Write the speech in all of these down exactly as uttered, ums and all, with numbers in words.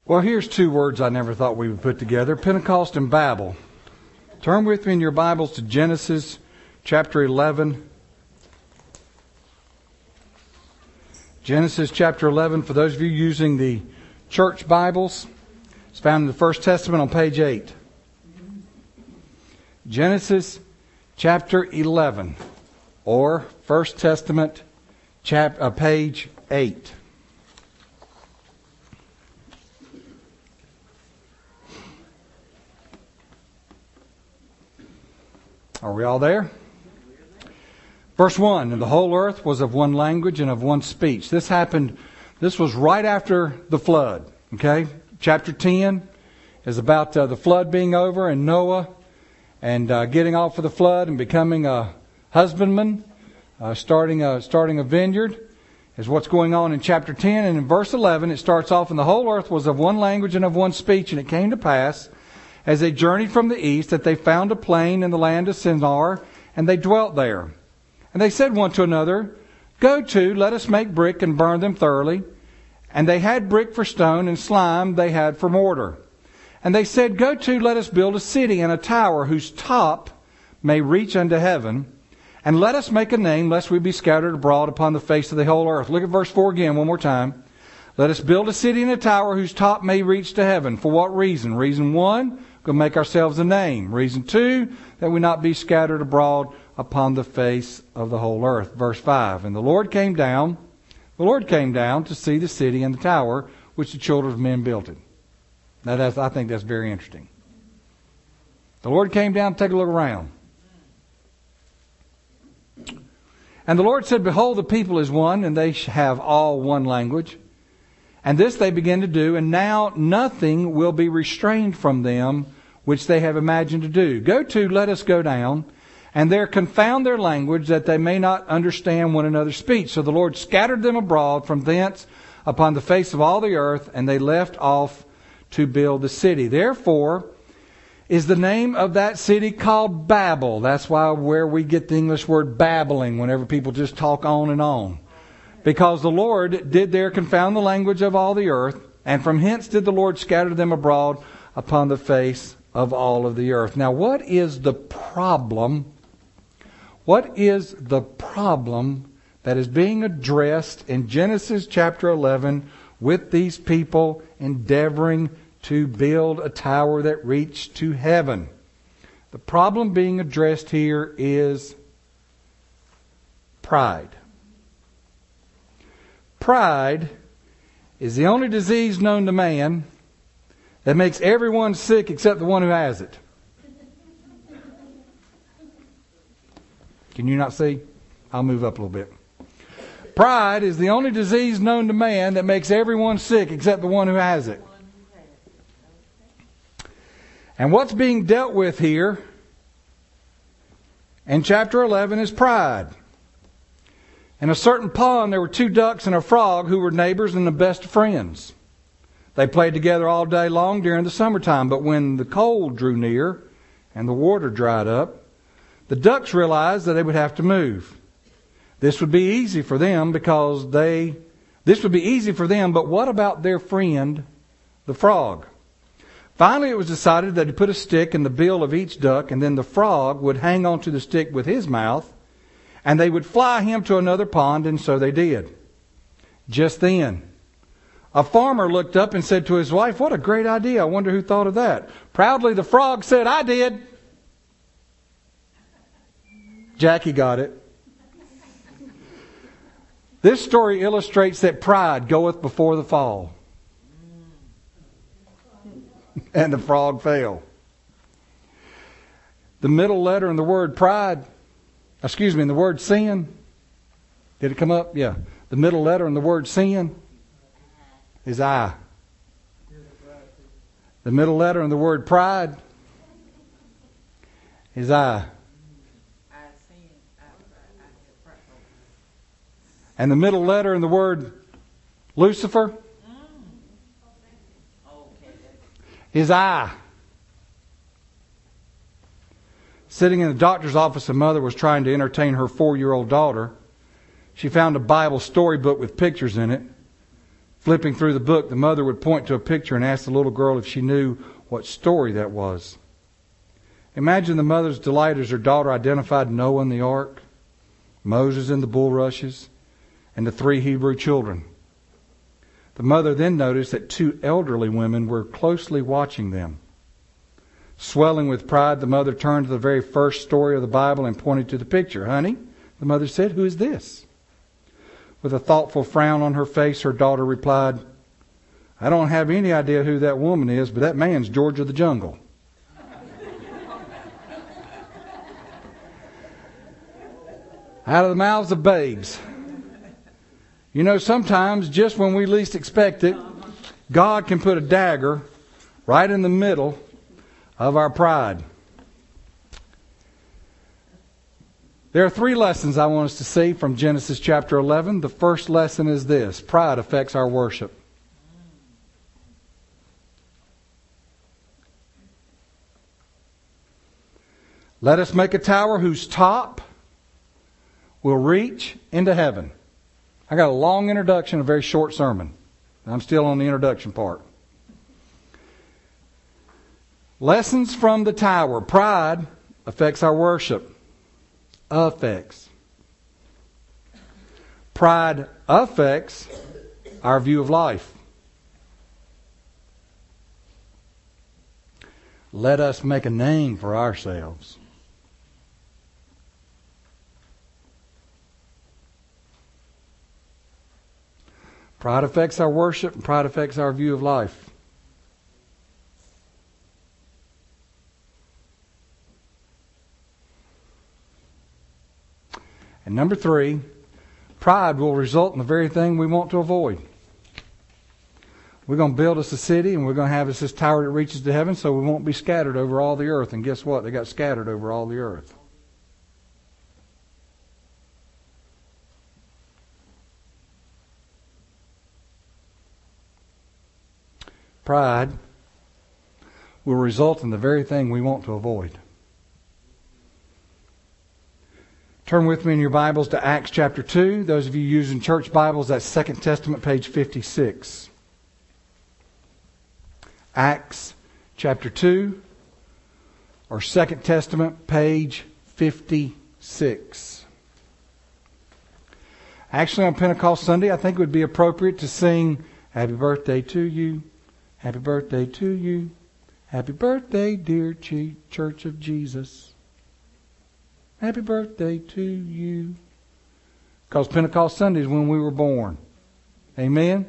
Well, here's two words I never thought we would put together, Pentecost and Babel. Turn with me in your Bibles to Genesis chapter eleven. Genesis chapter eleven, for those of you using the church Bibles, it's found in the First Testament on page eight. Genesis chapter eleven, or First Testament chap- uh, page eight. Are we all there? Verse one, and the whole earth was of one language and of one speech. This happened, this was right after the flood. Okay? Chapter ten is about uh, the flood being over and Noah and uh, getting off of the flood and becoming a husbandman, uh, starting, a, starting a vineyard is what's going on in chapter ten. And in verse eleven it starts off, and the whole earth was of one language and of one speech. And it came to pass, as they journeyed from the east, that they found a plain in the land of Shinar, and they dwelt there. And they said one to another, Go to, let us make brick and burn them thoroughly. And they had brick for stone, and slime they had for mortar. And they said, Go to, let us build a city and a tower, whose top may reach unto heaven. And let us make a name, lest we be scattered abroad upon the face of the whole earth. Look at verse four again, one more time. Let us build a city and a tower, whose top may reach to heaven. For what reason? Reason one, we'll make ourselves a name. Reason two, that we not be scattered abroad upon the face of the whole earth. Verse five, and the Lord came down, the Lord came down to see the city and the tower which the children of men built it. Now that's, I think that's very interesting. The Lord came down to take a look around. And the Lord said, Behold, the people is one, and they have all one language. And this they begin to do, and now nothing will be restrained from them which they have imagined to do. Go to, let us go down, and there confound their language, that they may not understand one another's speech. So the Lord scattered them abroad from thence upon the face of all the earth, and they left off to build the city. Therefore is the name of that city called Babel. That's why where we get the English word babbling, whenever people just talk on and on. Because the Lord did there confound the language of all the earth, and from hence did the Lord scatter them abroad upon the face of all of the earth. Now, what is the problem? What is the problem that is being addressed in Genesis chapter eleven with these people endeavoring to build a tower that reached to heaven? The problem being addressed here is pride. Pride is the only disease known to man that makes everyone sick except the one who has it. Can you not see? I'll move up a little bit. Pride is the only disease known to man that makes everyone sick except the one who has it. And what's being dealt with here in chapter eleven is pride. In a certain pond, there were two ducks and a frog who were neighbors and the best of friends. They played together all day long during the summertime, but when the cold drew near and the water dried up, the ducks realized that they would have to move. This would be easy for them because they, this would be easy for them, but what about their friend, the frog? Finally, it was decided that he put a stick in the bill of each duck, and then the frog would hang onto the stick with his mouth, and they would fly him to another pond, and so they did. Just then, a farmer looked up and said to his wife, What a great idea. I wonder who thought of that. Proudly, the frog said, I did. Jackie got it. This story illustrates that pride goeth before the fall. And the frog fell. The middle letter in the word pride, excuse me, in the word sin. Did it come up? Yeah. The middle letter in the word sin is I. The middle letter in the word pride is I. And the middle letter in the word Lucifer is I. Sitting in the doctor's office, a mother was trying to entertain her four-year-old daughter. She found a Bible storybook with pictures in it. Flipping through the book, the mother would point to a picture and ask the little girl if she knew what story that was. Imagine the mother's delight as her daughter identified Noah in the ark, Moses in the bulrushes, and the three Hebrew children. The mother then noticed that two elderly women were closely watching them. Swelling with pride, the mother turned to the very first story of the Bible and pointed to the picture. "Honey," the mother said, "who is this?" With a thoughtful frown on her face, her daughter replied, "I don't have any idea who that woman is, but that man's George of the Jungle." Out of the mouths of babes. You know, sometimes just when we least expect it, God can put a dagger right in the middle of our pride. There are three lessons I want us to see from Genesis chapter eleven. The first lesson is this: pride affects our worship. Let us make a tower whose top will reach into heaven. I got a long introduction, a very short sermon. I'm still on the introduction part. Lessons from the tower. Pride affects our worship. Affects. Pride affects our view of life. Let us make a name for ourselves. Pride affects our worship, and pride affects our view of life. And number three, pride will result in the very thing we want to avoid. We're going to build us a city, and we're going to have us this tower that reaches to heaven, so we won't be scattered over all the earth. And guess what? They got scattered over all the earth. Pride will result in the very thing we want to avoid. Turn with me in your Bibles to Acts chapter two. Those of you using church Bibles, that's Second Testament, page fifty-six. Acts chapter two, or Second Testament, page fifty-six. Actually, on Pentecost Sunday, I think it would be appropriate to sing "Happy Birthday to You, Happy Birthday to You, Happy Birthday, dear Church of Jesus. Happy birthday to you." Because Pentecost Sunday is when we were born. Amen?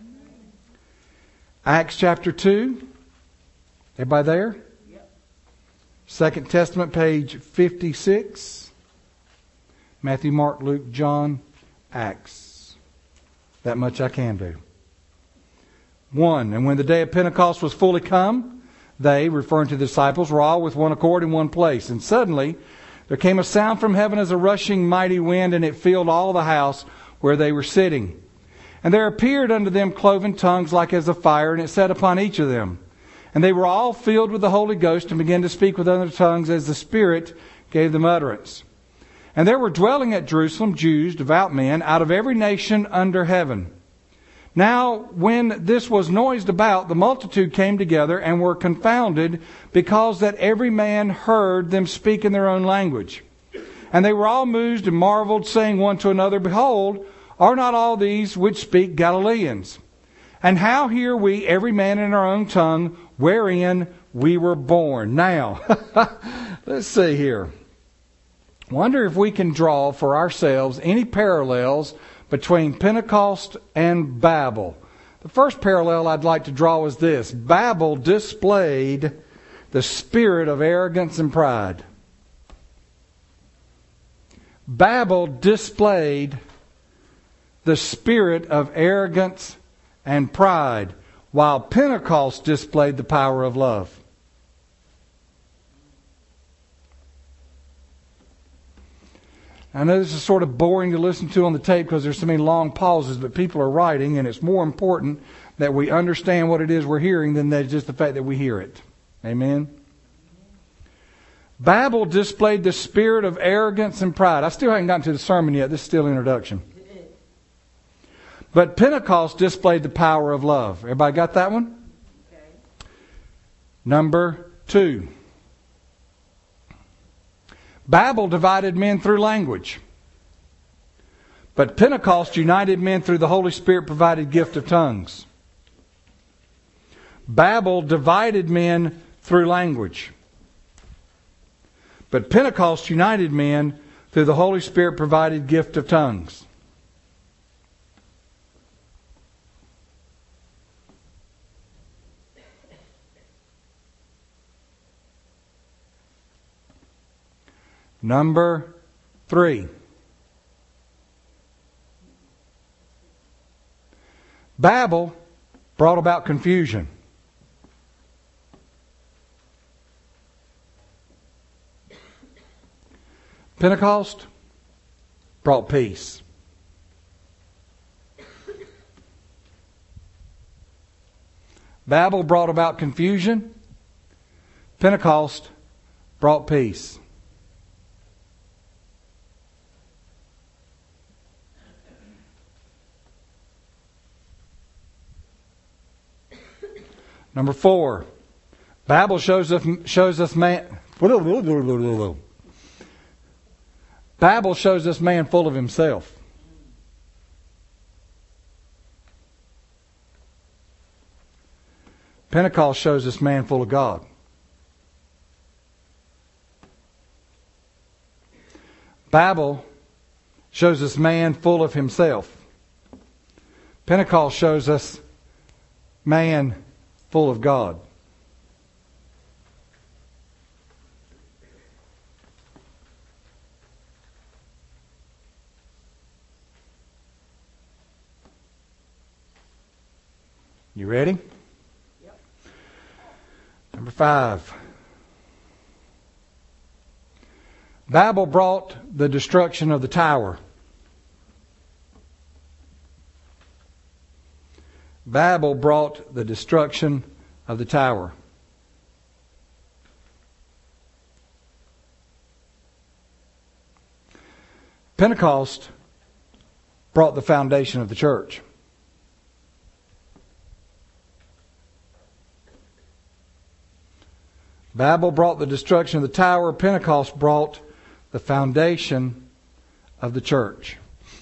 Acts chapter two. Everybody there? Yep. Second Testament, page fifty-six. Matthew, Mark, Luke, John, Acts. That much I can do. One, and when the day of Pentecost was fully come, they, referring to the disciples, were all with one accord in one place. And suddenly there came a sound from heaven as a rushing mighty wind, and it filled all the house where they were sitting. And there appeared unto them cloven tongues like as of fire, and it sat upon each of them. And they were all filled with the Holy Ghost, and began to speak with other tongues as the Spirit gave them utterance. And there were dwelling at Jerusalem Jews, devout men, out of every nation under heaven. Now, when this was noised about, the multitude came together and were confounded, because that every man heard them speak in their own language. And they were all moved and marveled, saying one to another, "Behold, are not all these which speak Galileans? And how hear we every man in our own tongue, wherein we were born?" Now, let's see here. Wonder if we can draw for ourselves any parallels between Pentecost and Babel. The first parallel I'd like to draw is this: Babel displayed the spirit of arrogance and pride. Babel displayed the spirit of arrogance and pride, while Pentecost displayed the power of love. I know this is sort of boring to listen to on the tape because there's so many long pauses, but people are writing, and it's more important that we understand what it is we're hearing than that just the fact that we hear it. Amen? Babel displayed the spirit of arrogance and pride. I still haven't gotten to the sermon yet. This is still introduction. But Pentecost displayed the power of love. Everybody got that one? Okay. Number two. Babel divided men through language. But Pentecost united men through the Holy Spirit provided gift of tongues. Babel divided men through language. But Pentecost united men through the Holy Spirit provided gift of tongues. Number three. Babel brought about confusion. Pentecost brought peace. Babel brought about confusion. Pentecost brought peace. Number four, Babel shows us, shows us man. Babel shows us man full of himself. Pentecost shows us man full of God. Babel shows us man full of himself. Pentecost shows us man full of God. You ready? Yep. Number five. Babel brought the destruction of the tower. Babel brought the destruction of the tower. Pentecost brought the foundation of the church. Babel brought the destruction of the tower. Pentecost brought the foundation of the church.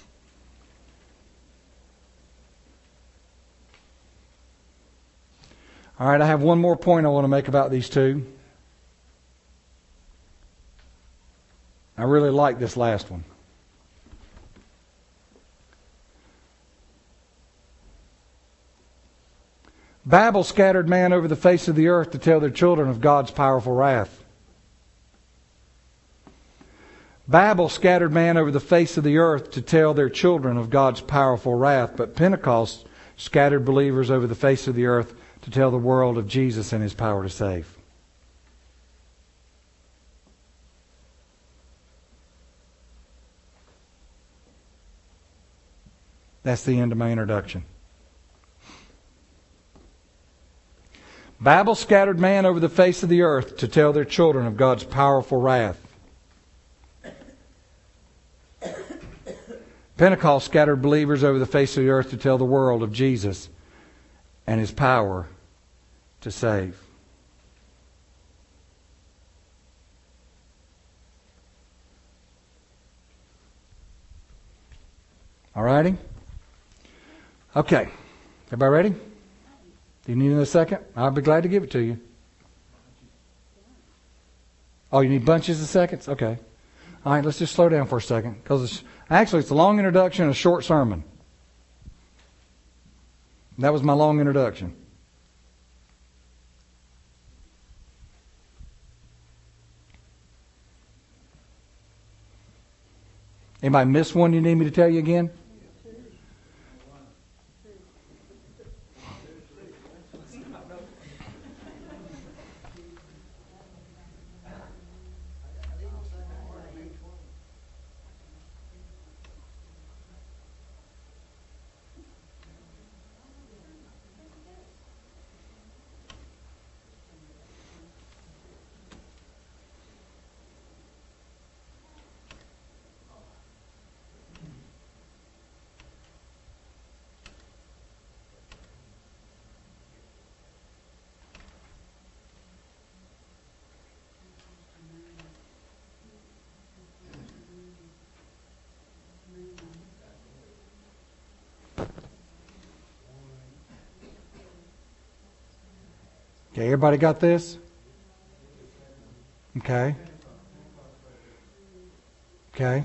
All right, I have one more point I want to make about these two. I really like this last one. Babel scattered man over the face of the earth to tell their children of God's powerful wrath. Babel scattered man over the face of the earth to tell their children of God's powerful wrath. But Pentecost scattered believers over the face of the earth to tell the world of Jesus and His power to save. That's the end of my introduction. Babel scattered man over the face of the earth to tell their children of God's powerful wrath. Pentecost scattered believers over the face of the earth to tell the world of Jesus and His power to save. All righty? Okay. Everybody ready? Do you need another second? I'll be glad to give it to you. Oh, you need bunches of seconds? Okay. All right, let's just slow down for a second. Because it's, actually, it's a long introduction and a short sermon. That was my long introduction. Anybody miss one you need me to tell you again? Okay, everybody got this? Okay. Okay.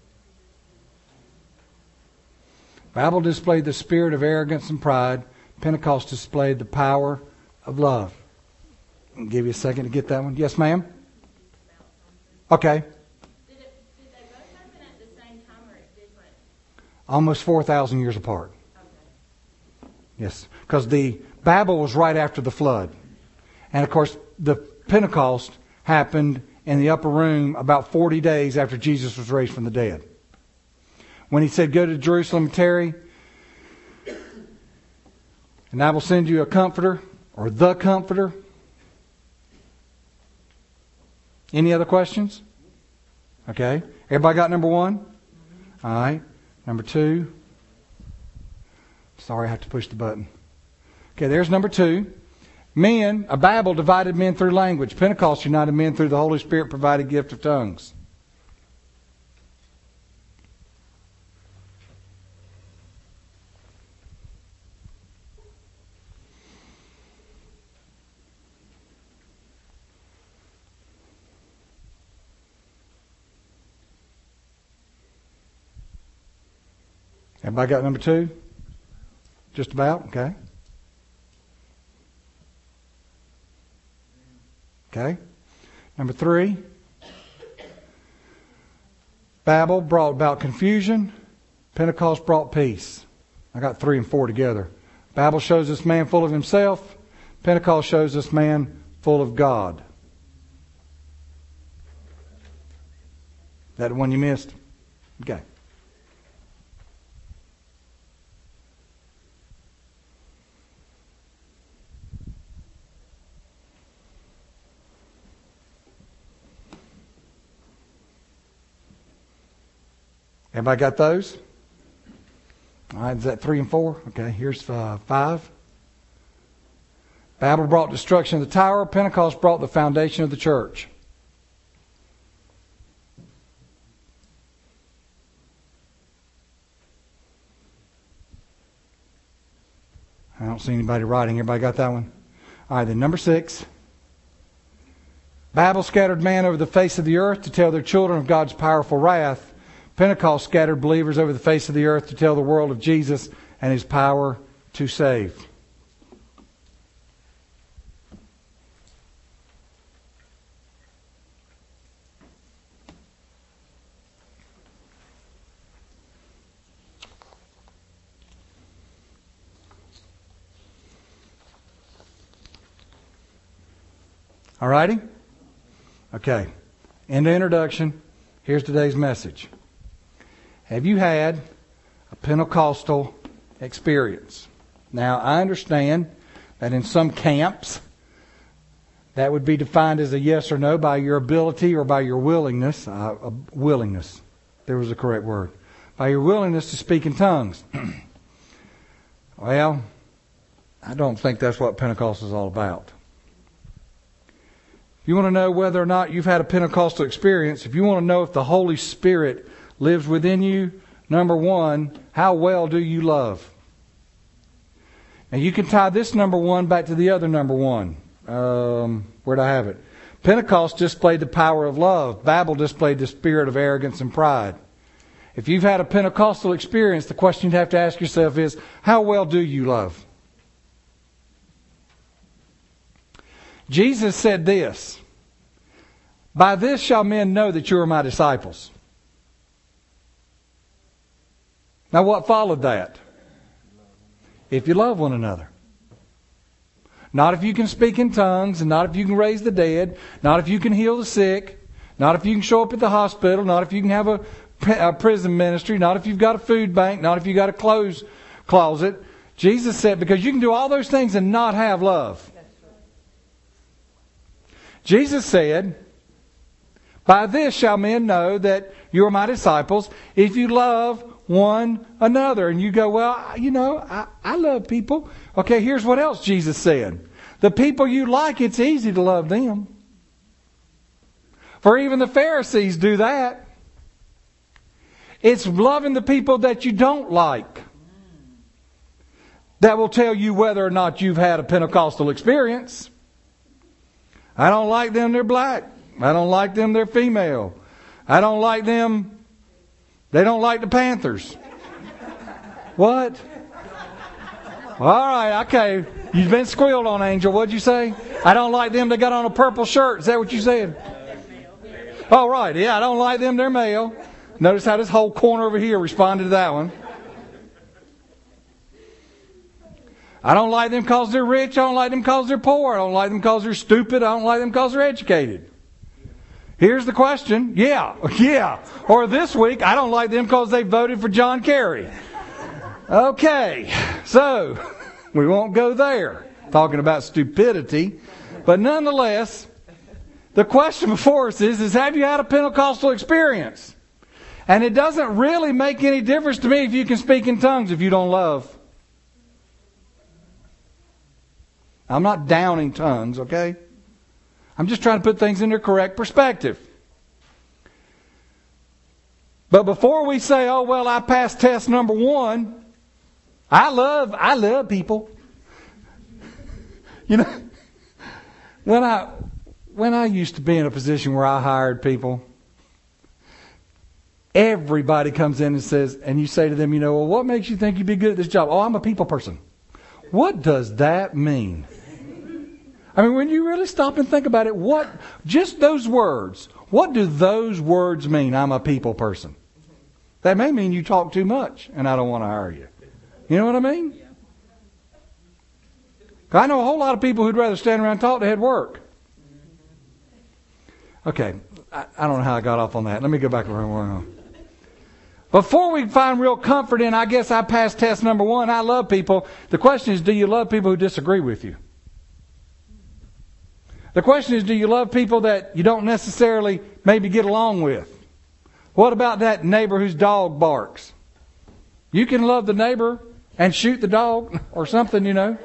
Babel displayed the spirit of arrogance and pride. Pentecost displayed the power of love. I'll give you a second to get that one. Yes, ma'am? Okay. Did, it, did they both happen at the same time or at different? Almost four thousand years apart. Okay. Yes. Because the Babel was right after the flood. And of course, the Pentecost happened in the upper room about forty days after Jesus was raised from the dead. When he said, go to Jerusalem and tarry, and I will send you a comforter, or the comforter. Any other questions? Okay. Everybody got number one? All right. Number two. Sorry, I have to push the button. Okay, there's number two. Men, a Babel divided men through language. Pentecost united men through the Holy Spirit provided gift of tongues. Everybody got number two? Just about? Okay. Okay. Number three. Babel brought about confusion. Pentecost brought peace. I got three and four together. Babel shows this man full of himself. Pentecost shows this man full of God. That one you missed? Okay. Everybody got those? All right, is that three and four? Okay, here's uh, five. Babel brought destruction of the tower. Pentecost brought the foundation of the church. I don't see anybody writing. Everybody got that one? All right, then number six. Babel scattered man over the face of the earth to tell their children of God's powerful wrath. Pentecost scattered believers over the face of the earth to tell the world of Jesus and His power to save. All righty? Okay. In the introduction, here's today's message. Have you had a Pentecostal experience? Now, I understand that in some camps, that would be defined as a yes or no by your ability or by your willingness. Uh, uh, willingness. There was a correct word. By your willingness to speak in tongues. Well, I don't think that's what Pentecost is all about. If you want to know whether or not you've had a Pentecostal experience, if you want to know if the Holy Spirit lives within you, number one, how well do you love? Now you can tie this number one back to the other number one. Um, where'd I have it? Pentecost displayed the power of love. Babel displayed the spirit of arrogance and pride. If you've had a Pentecostal experience, the question you have to ask yourself is, how well do you love? Jesus said this, by this shall men know that you are my disciples. Now what followed that? If you love one another. Not if you can speak in tongues, and not if you can raise the dead, not if you can heal the sick, not if you can show up at the hospital, not if you can have a, a prison ministry, not if you've got a food bank, not if you've got a clothes closet. Jesus said, because you can do all those things and not have love. Jesus said, by this shall men know that you are my disciples, if you love one another. And you go, well, you know, I, I love people. Okay, here's what else Jesus said. The people you like, it's easy to love them. For even the Pharisees do that. It's loving the people that you don't like that will tell you whether or not you've had a Pentecostal experience. I don't like them, they're black. I don't like them, they're female. I don't like them, they don't like the Panthers. What? All right, okay. You've been squealed on, Angel. What'd you say? I don't like them, they got on a purple shirt. Is that what you said? All right, yeah, I don't like them, they're male. Notice how this whole corner over here responded to that one. I don't like them because they're rich. I don't like them because they're poor. I don't like them because they're stupid. I don't like them because they're educated. Here's the question. Yeah, yeah. Or this week, I don't like them because they voted for John Kerry. Okay, so we won't go there, talking about stupidity. But nonetheless, the question before us is, is have you had a Pentecostal experience? And it doesn't really make any difference to me if you can speak in tongues if you don't love. I'm not downing tongues, okay? I'm just trying to put things in their correct perspective. But before we say, oh, well, I passed test number one, I love, I love people. You know, when I, when I used to be in a position where I hired people, everybody comes in and says, and you say to them, you know, well, what makes you think you'd be good at this job? Oh, I'm a people person. What does that mean? I mean, when you really stop and think about it, what, just those words, what do those words mean? I'm a people person. That may mean you talk too much and I don't want to hire you. You know what I mean? I know a whole lot of people who'd rather stand around and talk than head work. Okay, I, I don't know how I got off on that. Let me go back around. Before we find real comfort in, I guess I passed test number one, I love people. The question is, do you love people who disagree with you? The question is, do you love people that you don't necessarily maybe get along with? What about that neighbor whose dog barks? You can love the neighbor and shoot the dog or something, you know.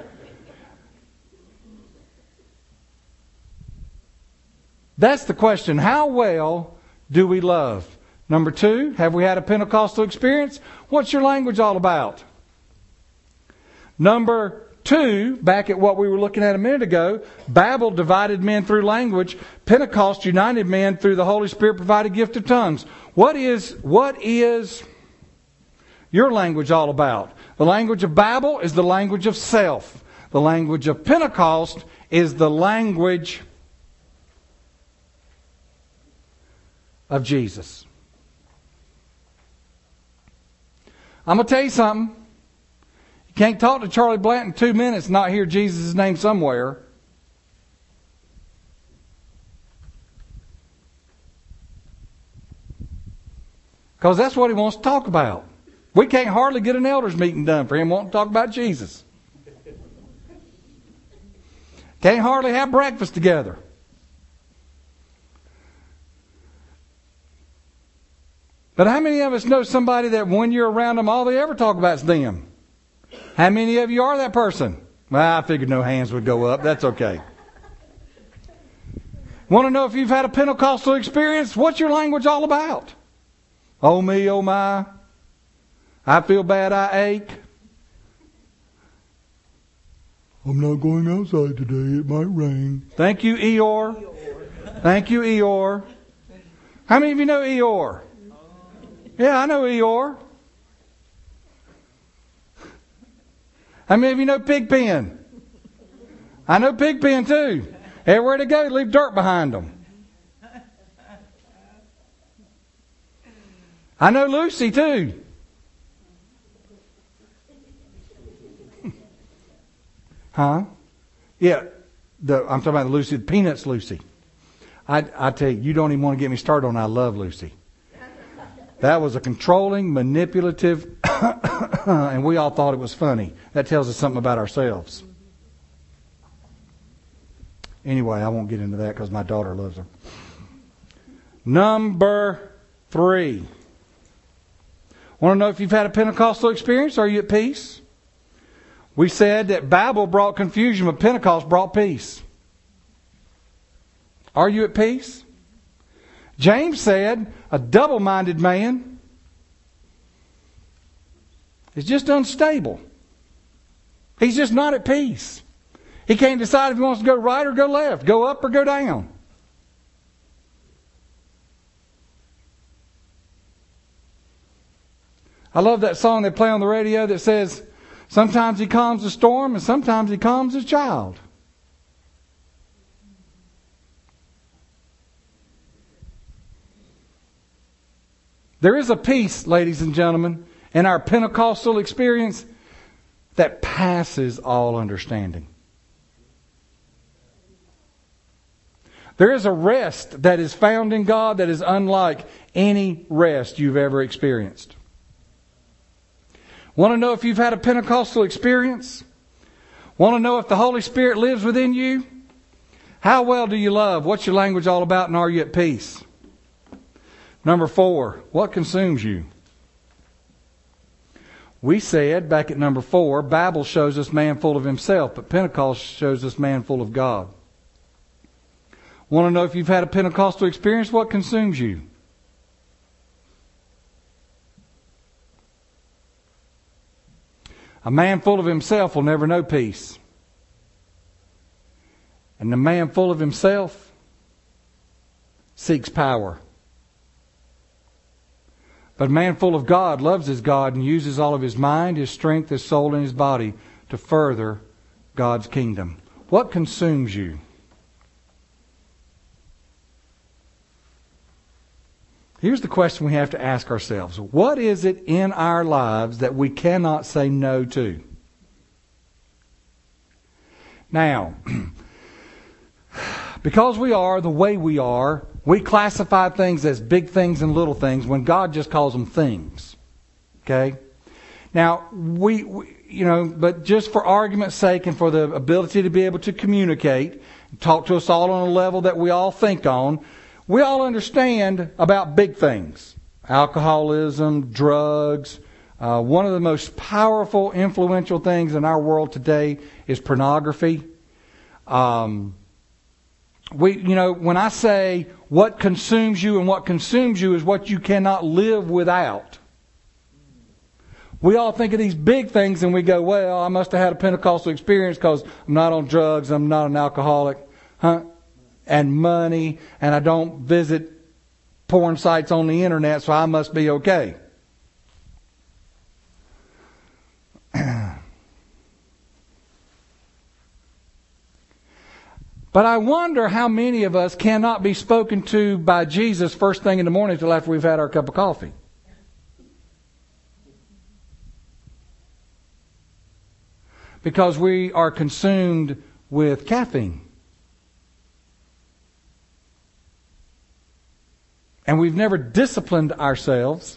That's the question. How well do we love? Number two, have we had a Pentecostal experience? What's your language all about? Number two, back at what we were looking at a minute ago, Babel divided men through language. Pentecost united men through the Holy Spirit provided gift of tongues. What is, what is your language all about? The language of Babel is the language of self. The language of Pentecost is the language of Jesus. I'm going to tell you something. You can't talk to Charlie Blanton in two minutes and not hear Jesus' name somewhere. Because that's what he wants to talk about. We can't hardly get an elders meeting done for him wanting to talk about Jesus. Can't hardly have breakfast together. But how many of us know somebody that when you're around them, all they ever talk about is them? How many of you are that person? Well, I figured no hands would go up. That's okay. Want to know if you've had a Pentecostal experience? What's your language all about? Oh me, oh my. I feel bad, I ache. I'm not going outside today. It might rain. Thank you, Eeyore. Thank you, Eeyore. How many of you know Eeyore? Yeah, I know Eeyore. How many of you know Pigpen? I know Pigpen too. Everywhere they go, they leave dirt behind them. I know Lucy too. Huh? Yeah, the, I'm talking about the Lucy, the Peanuts Lucy. I, I tell you, you don't even want to get me started on I Love Lucy. That was a controlling, manipulative, and we all thought it was funny. That tells us something about ourselves. Anyway, I won't get into that because my daughter loves her. Number three. Want to know if you've had a Pentecostal experience? Are you at peace? We said that Babel brought confusion, but Pentecost brought peace. Are you at peace? James said a double-minded man is just unstable. He's just not at peace. He can't decide if he wants to go right or go left, go up or go down. I love that song they play on the radio that says, sometimes he calms the storm and sometimes he calms his child. There is a peace, ladies and gentlemen, in our Pentecostal experience that passes all understanding. There is a rest that is found in God that is unlike any rest you've ever experienced. Want to know if you've had a Pentecostal experience? Want to know if the Holy Spirit lives within you? How well do you love? What's your language all about? And are you at peace? Number four, what consumes you? We said back at number four, Babel shows us man full of himself, but Pentecost shows us man full of God. Want to know if you've had a Pentecostal experience? What consumes you? A man full of himself will never know peace. And the man full of himself seeks power. But a man full of God loves his God and uses all of his mind, his strength, his soul, and his body to further God's kingdom. What consumes you? Here's the question we have to ask ourselves. What is it in our lives that we cannot say no to? Now, because we are the way we are, we classify things as big things and little things when God just calls them things. Okay? Now, we, we, you know, but just for argument's sake and for the ability to be able to communicate, talk to us all on a level that we all think on, we all understand about big things. Alcoholism, drugs. Uh, one of the most powerful, influential things in our world today is pornography. Um, we, you know, when I say what consumes you and what consumes you is what you cannot live without. We all think of these big things and we go, well, I must have had a Pentecostal experience because I'm not on drugs, I'm not an alcoholic, huh? And money, and I don't visit porn sites on the internet, so I must be okay. But I wonder how many of us cannot be spoken to by Jesus first thing in the morning until after we've had our cup of coffee. Because we are consumed with caffeine. And we've never disciplined ourselves.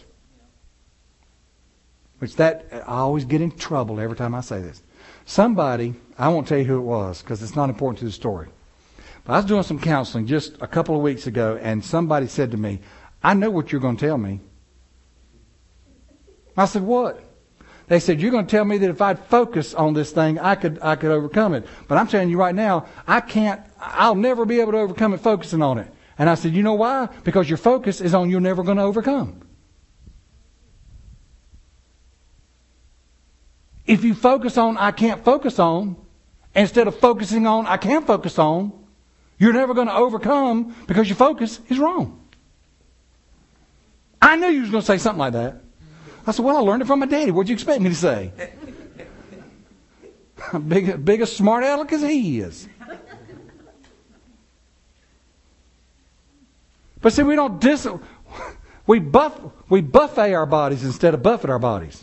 Which that, I always get in trouble every time I say this. Somebody, I won't tell you who it was because it's not important to the story. But I was doing some counseling just a couple of weeks ago and somebody said to me, I know what you're going to tell me. I said, what? They said, you're going to tell me that if I'd focus on this thing, I could I could overcome it. But I'm telling you right now, I can't, I'll never be able to overcome it focusing on it. And I said, you know why? Because your focus is on you're never going to overcome. If you focus on I can't focus on, instead of focusing on I can focus on, you're never going to overcome because your focus is wrong. I knew you was going to say something like that. I said, well, I learned it from my daddy. What'd you expect me to say? Big, big a smart aleck as he is. But see, we don't dis we buff we buffet our bodies instead of buffet our bodies.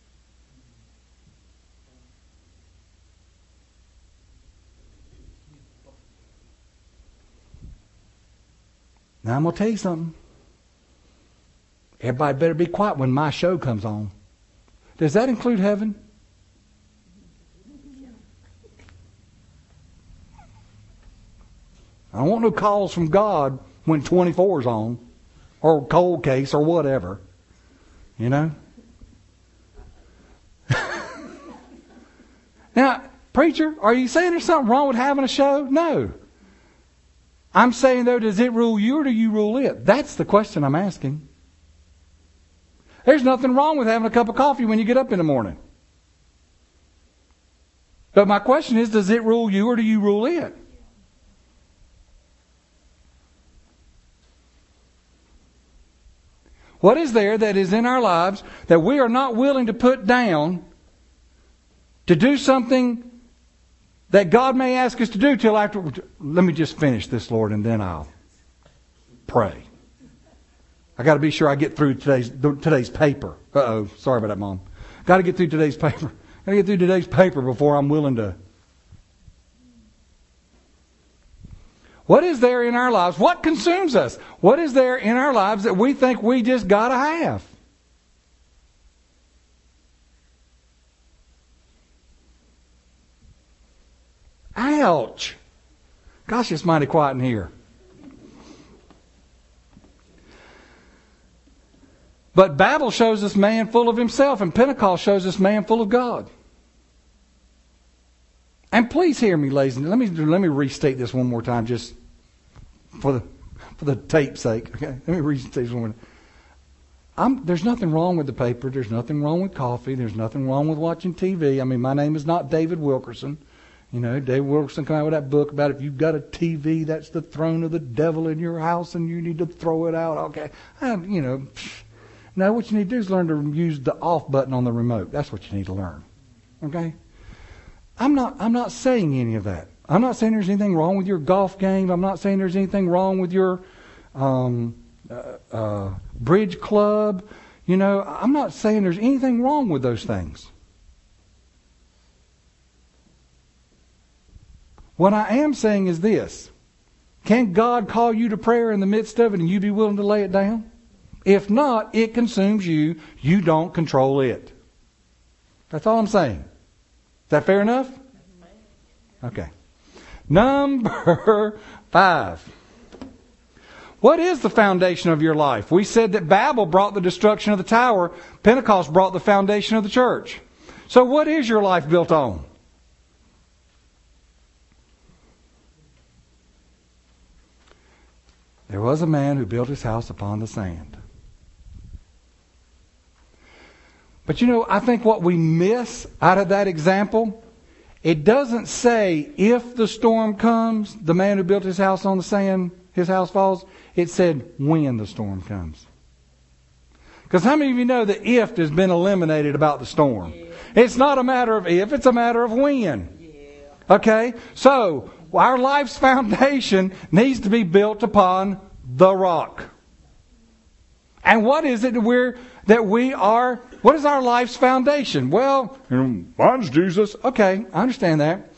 Now I'm gonna tell you something. Everybody better be quiet when my show comes on. Does that include heaven? I don't want no calls from God when twenty-four's on, or cold case, or whatever. You know? Now, preacher, are you saying there's something wrong with having a show? No. I'm saying, though, does it rule you or do you rule it? That's the question I'm asking. There's nothing wrong with having a cup of coffee when you get up in the morning. But my question is, does it rule you or do you rule it? What is there that is in our lives that we are not willing to put down to do something that God may ask us to do till after? Let me just finish this, Lord, and then I'll pray. I got to be sure I get through today's today's paper. Uh-oh, sorry about that, Mom. Got to get through today's paper. Got to get through today's paper before I'm willing to. What is there in our lives? What consumes us? What is there in our lives that we think we just got to have? Ouch. Gosh, it's mighty quiet in here. But Babel shows us man full of himself, and Pentecost shows us man full of God. And please hear me, ladies. Let me let me restate this one more time, just for the for the tape's sake. Okay, let me restate this one more time. I'm, there's nothing wrong with the paper. There's nothing wrong with coffee. There's nothing wrong with watching T V. I mean, my name is not David Wilkerson. You know, David Wilkerson came out with that book about if you've got a T V, that's the throne of the devil in your house, and you need to throw it out. Okay, I, you know. No, what you need to do is learn to use the off button on the remote. That's what you need to learn. Okay? I'm not I'm not saying any of that. I'm not saying there's anything wrong with your golf game. I'm not saying there's anything wrong with your um, uh, uh, bridge club. You know, I'm not saying there's anything wrong with those things. What I am saying is this. Can God call you to prayer in the midst of it and you be willing to lay it down? If not, it consumes you. You don't control it. That's all I'm saying. Is that fair enough? Okay. Number five. What is the foundation of your life? We said that Babel brought the destruction of the tower. Pentecost brought the foundation of the church. So what is your life built on? There was a man who built his house upon the sand. But you know, I think what we miss out of that example, it doesn't say if the storm comes, the man who built his house on the sand, his house falls. It said when the storm comes. Because how many of you know that if has been eliminated about the storm? Yeah. It's not a matter of if, it's a matter of when. Yeah. Okay? So, our life's foundation needs to be built upon the rock. And what is it that we're that we are? What is our life's foundation? Well, mine's Jesus. Okay, I understand that.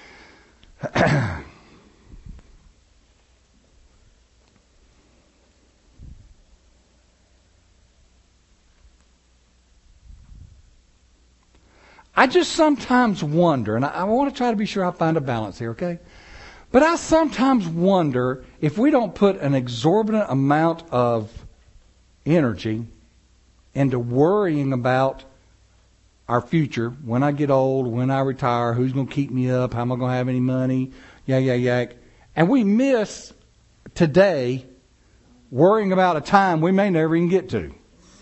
I just sometimes wonder, and I, I want to try to be sure I find a balance here, okay? But I sometimes wonder if we don't put an exorbitant amount of energy into worrying about our future, when I get old, when I retire, who's going to keep me up, how am I going to have any money, yak, yak, yak. And we miss today worrying about a time we may never even get to.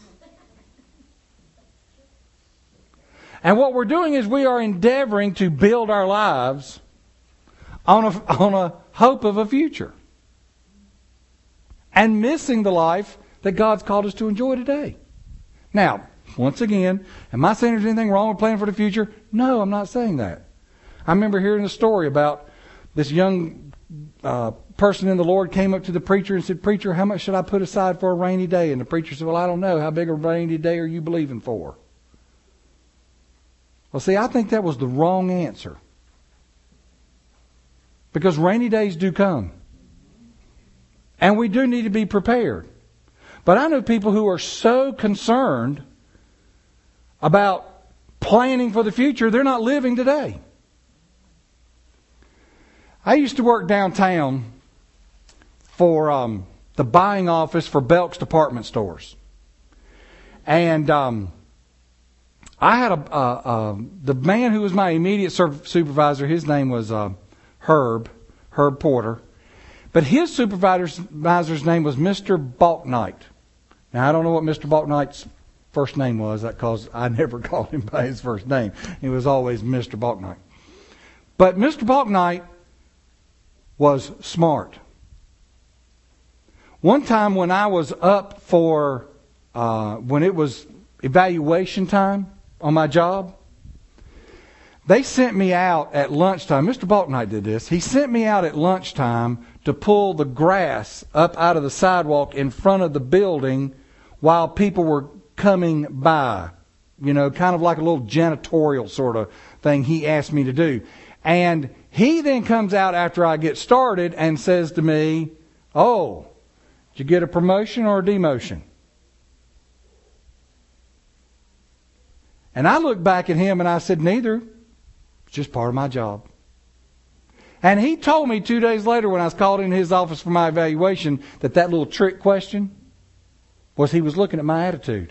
And what we're doing is we are endeavoring to build our lives on a, on a hope of a future. And missing the life that God's called us to enjoy today. Now, once again, am I saying there's anything wrong with planning for the future? No, I'm not saying that. I remember hearing a story about this young uh, person in the Lord came up to the preacher and said, "Preacher, how much should I put aside for a rainy day?" And the preacher said, "Well, I don't know. How big a rainy day are you believing for?" Well, see, I think that was the wrong answer. Because rainy days do come. And we do need to be prepared. But I know people who are so concerned about planning for the future, they're not living today. I used to work downtown for um, the buying office for Belk's department stores. And um, I had a, uh, uh, the man who was my immediate supervisor, his name was uh, Herb, Herb Porter. But his supervisor's name was Mister Balknight. Now, I don't know what Mister Balknight's first name was, because I never called him by his first name. It was always Mister Balknight. But Mister Balknight was smart. One time when I was up for, uh, when it was evaluation time on my job, they sent me out at lunchtime. Mister Balknight did this. He sent me out at lunchtime to pull the grass up out of the sidewalk in front of the building while people were coming by. You know, kind of like a little janitorial sort of thing he asked me to do. And he then comes out after I get started and says to me, "Oh, did you get a promotion or a demotion?" And I looked back at him and I said, "Neither. It's just part of my job." And he told me two days later when I was called in his office for my evaluation that that little trick question was he was looking at my attitude.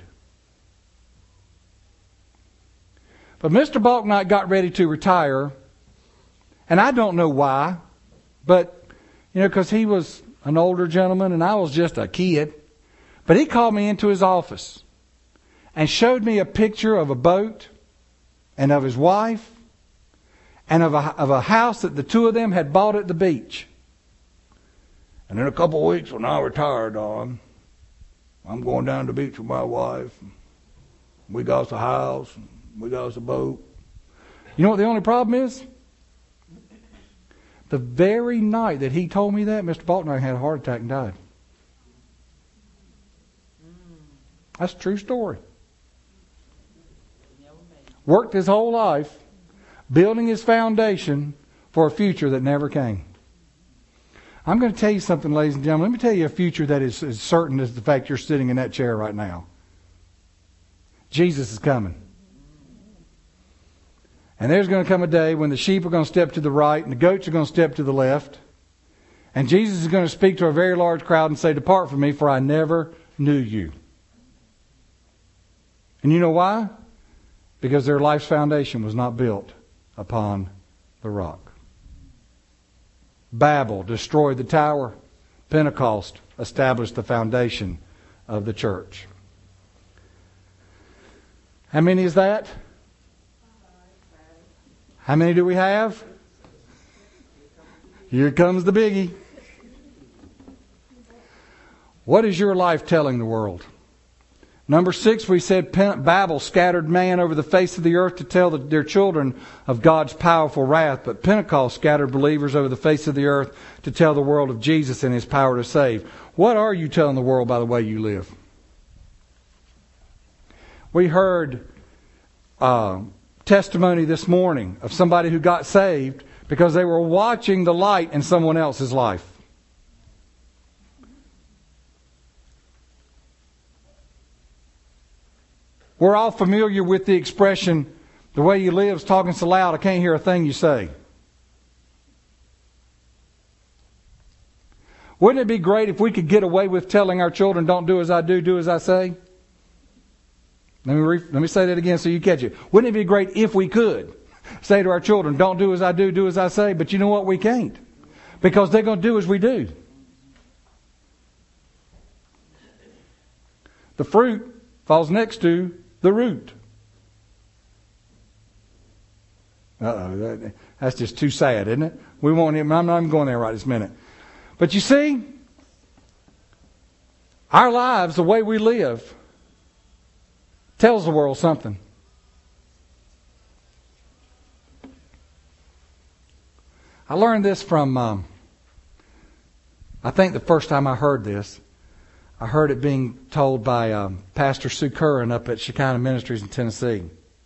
But Mister Balknight got ready to retire, and I don't know why, but, you know, because he was an older gentleman and I was just a kid. But he called me into his office and showed me a picture of a boat and of his wife and of a, of a house that the two of them had bought at the beach. "And in a couple of weeks when I retire, Don, I'm going down to the beach with my wife. We got us a house. We got us a boat." You know what the only problem is? The very night that he told me that, Mister Balknight had a heart attack and died. That's a true story. Worked his whole life building his foundation for a future that never came. I'm going to tell you something, ladies and gentlemen. Let me tell you a future that is as certain as the fact you're sitting in that chair right now. Jesus is coming. And there's going to come a day when the sheep are going to step to the right and the goats are going to step to the left. And Jesus is going to speak to a very large crowd and say, "Depart from me, for I never knew you." And you know why? Because their life's foundation was not built upon the rock. Babel destroyed the tower. Pentecost established the foundation of the church. How many is that? How many do we have? Here comes the biggie. What is your life telling the world? Number six, we said Babel scattered man over the face of the earth to tell the, their children of God's powerful wrath. But Pentecost scattered believers over the face of the earth to tell the world of Jesus and His power to save. What are you telling the world by the way you live? We heard uh, testimony this morning of somebody who got saved because they were watching the light in someone else's life. We're all familiar with the expression, "The way you live is talking so loud I can't hear a thing you say." Wouldn't it be great if we could get away with telling our children, "Don't do as I do, do as I say"? Let me re- let me say that again so you catch it. Wouldn't it be great if we could say to our children, "Don't do as I do, do as I say"? But you know what? We can't. Because they're going to do as we do. The fruit falls next to the root. Uh-oh, that, that's just too sad, isn't it? We won't even, I'm not even going there right this minute. But you see, our lives, the way we live, tells the world something. I learned this from, um, I think the first time I heard this, I heard it being told by um, Pastor Sue Curran up at Shekinah Ministries in Tennessee.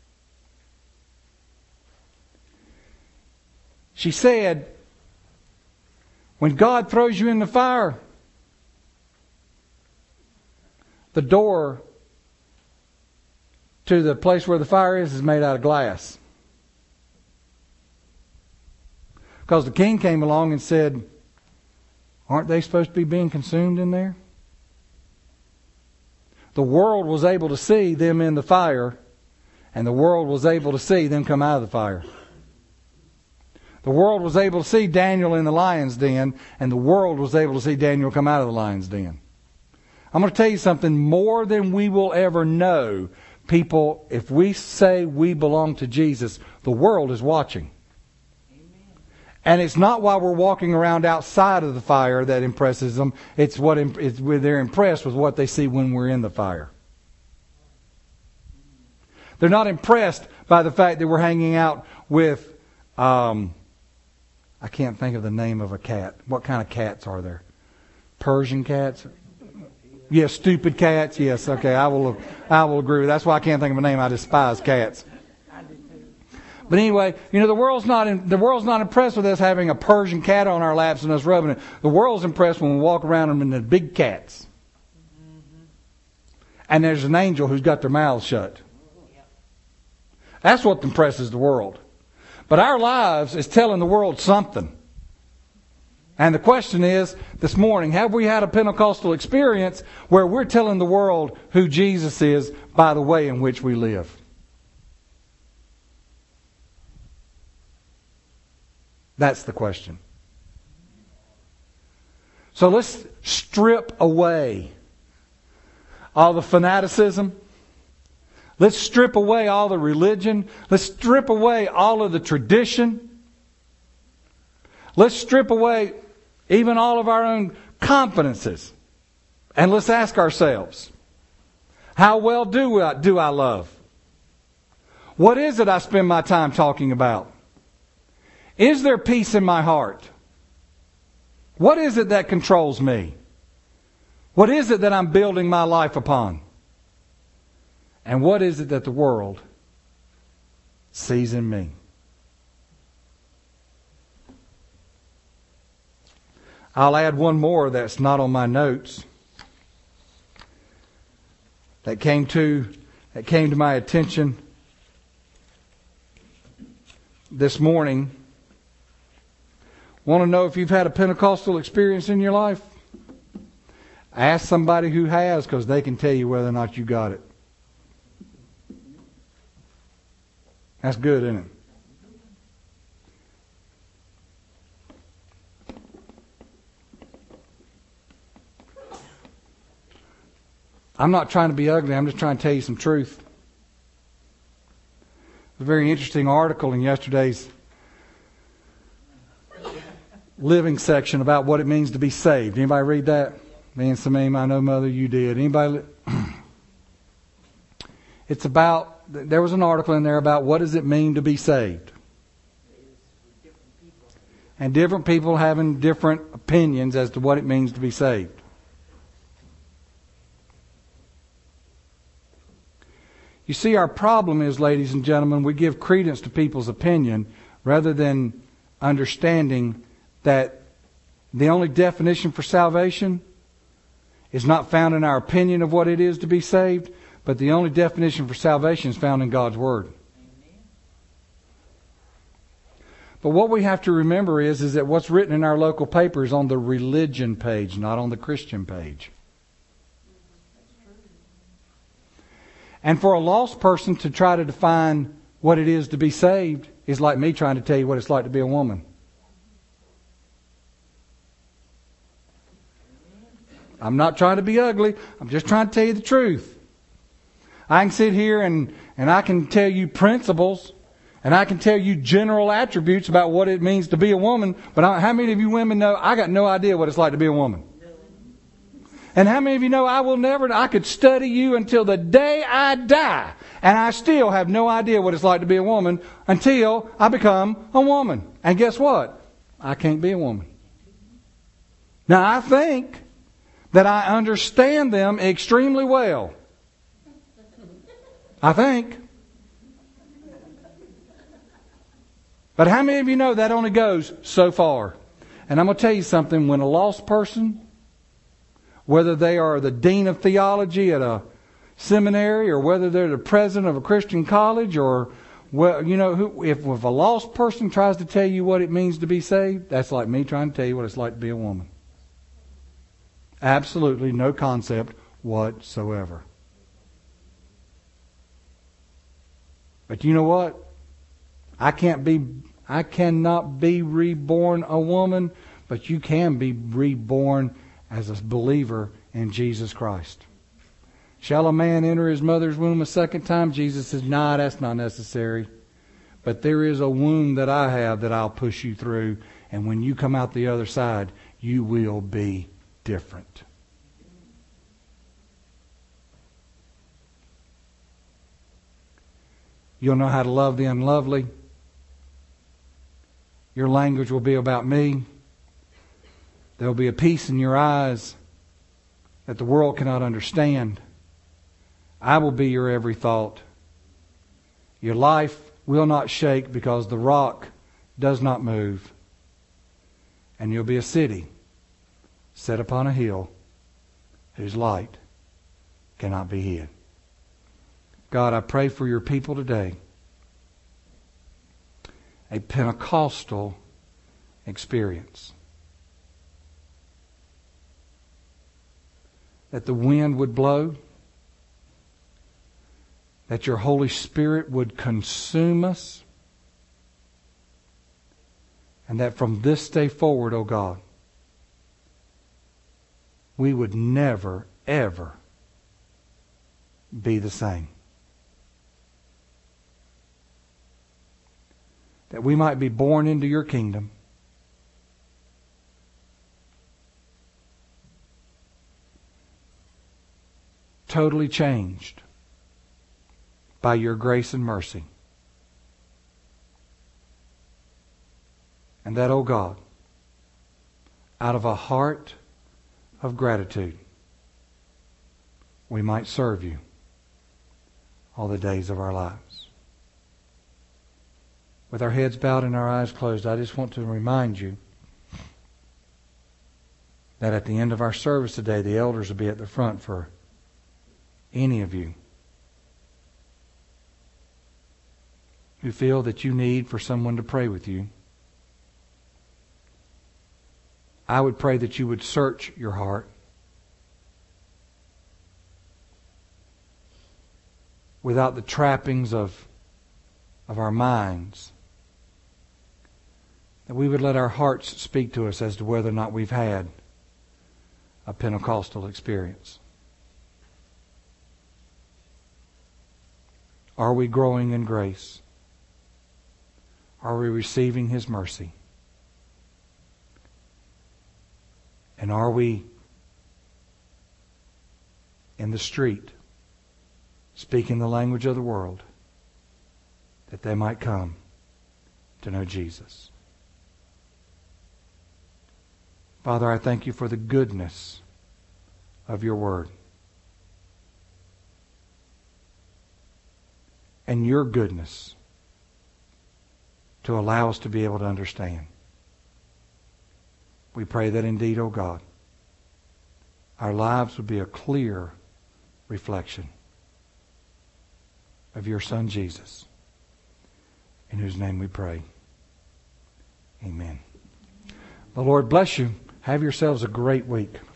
She said, when God throws you in the fire, the door to the place where the fire is is made out of glass. Because the king came along and said, aren't they supposed to be being consumed in there? The world was able to see them in the fire, and the world was able to see them come out of the fire. The world was able to see Daniel in the lion's den, and the world was able to see Daniel come out of the lion's den. I'm going to tell you something, more than we will ever know, people, if we say we belong to Jesus, the world is watching. Amen. And it's not while we're walking around outside of the fire that impresses them. It's what it's where they're impressed with what they see when we're in the fire. They're not impressed by the fact that we're hanging out with, um, I can't think of the name of a cat. What kind of cats are there? Persian cats? Yes, stupid cats. Yes, okay, I will I will agree with that. That's why I can't think of a name. I despise cats. But anyway, you know, the world's not in, the world's not impressed with us having a Persian cat on our laps and us rubbing it. The world's impressed when we walk around them in the big cats. And there's an angel who's got their mouths shut. That's what impresses the world. But our lives is telling the world something. And the question is, this morning, have we had a Pentecostal experience where we're telling the world who Jesus is by the way in which we live? That's the question. So let's strip away all the fanaticism. Let's strip away all the religion. Let's strip away all of the tradition. Let's strip away even all of our own confidences. And let's ask ourselves, how well do I, do I love? What is it I spend my time talking about? Is there peace in my heart? What is it that controls me? What is it that I'm building my life upon? And what is it that the world sees in me? I'll add one more that's not on my notes. That came to that came to my attention this morning. Want to know if you've had a Pentecostal experience in your life? Ask somebody who has, because they can tell you whether or not you got it. That's good, isn't it? I'm not trying to be ugly. I'm just trying to tell you some truth. A very interesting article in yesterday's living section about what it means to be saved. Anybody read that? Me and Samim, I know, Mother, you did. Anybody? It's about, there was an article in there about what does it mean to be saved. And different people having different opinions as to what it means to be saved. You see, our problem is, ladies and gentlemen, we give credence to people's opinion rather than understanding that the only definition for salvation is not found in our opinion of what it is to be saved, but the only definition for salvation is found in God's Word. Amen. But what we have to remember is, is that what's written in our local paper is on the religion page, not on the Christian page. And for a lost person to try to define what it is to be saved is like me trying to tell you what it's like to be a woman. I'm not trying to be ugly. I'm just trying to tell you the truth. I can sit here and, and I can tell you principles and I can tell you general attributes about what it means to be a woman. But I, how many of you women know I got no idea what it's like to be a woman? And how many of you know I will never, I could study you until the day I die, and I still have no idea what it's like to be a woman until I become a woman. And guess what? I can't be a woman. Now I think that I understand them extremely well. I think. But how many of you know that only goes so far? And I'm going to tell you something, when a lost person, whether they are the dean of theology at a seminary or whether they're the president of a Christian college or, well, you know, who, if, if a lost person tries to tell you what it means to be saved, that's like me trying to tell you what it's like to be a woman. Absolutely no concept whatsoever. But you know what? I can't be, I cannot be reborn a woman, but you can be reborn as a believer in Jesus Christ. Shall a man enter his mother's womb a second time? Jesus says, no, nah, that's not necessary. But there is a womb that I have that I'll push you through, And when you come out the other side, you will be different. You'll know how to love the unlovely. Your language will be about me. There will be a peace in your eyes that the world cannot understand. I will be your every thought. Your life will not shake because the rock does not move. And you'll be a city set upon a hill whose light cannot be hid. God, I pray for your people today. A Pentecostal experience. That the wind would blow. That your Holy Spirit would consume us. And that from this day forward, O God, we would never, ever be the same. That we might be born into your kingdom. Totally changed by your grace and mercy. And that, oh God, out of a heart of gratitude, we might serve you all the days of our lives. With our heads bowed and our eyes closed, I just want to remind you that at the end of our service today, the elders will be at the front for any of you who feel that you need for someone to pray with you. I would pray that you would search your heart without the trappings of, of our minds. That we would let our hearts speak to us as to whether or not we've had a Pentecostal experience. Are we growing in grace? Are we receiving His mercy? And are we in the street speaking the language of the world that they might come to know Jesus? Father, I thank you for the goodness of your word and your goodness to allow us to be able to understand. We pray that indeed, O God, our lives would be a clear reflection of your Son Jesus, in whose name we pray. Amen. The Lord bless you. Have yourselves a great week.